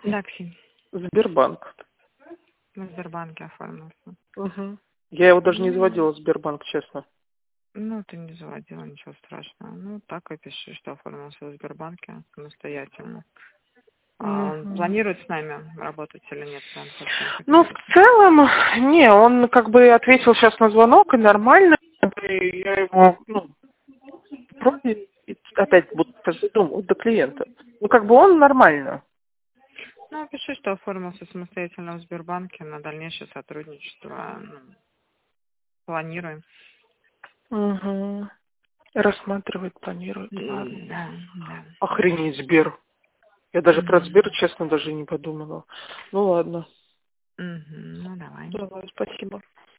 Да, Ксень. Сбербанк. На Сбербанке оформился. Угу. Я его даже не заводила, Сбербанк, честно. Ну, ты не заводила, ничего страшного. Ну, так и пиши, что оформился в Сбербанке самостоятельно. А он планирует с нами работать или нет? Прям совсем Ну, в целом, не, он как бы ответил сейчас на звонок, и нормально. И я его, вроде опять буду думать до клиента. Ну, как бы он нормально. Ну, пиши, что оформился самостоятельно в Сбербанке на дальнейшее сотрудничество. Планируем. Угу. Рассматривать, планирует. Ладно. Да, да. Охренеть, Сбер. Я даже про Сбер, честно, даже не подумала. Ну, ладно. Ну, давай. Давай, спасибо.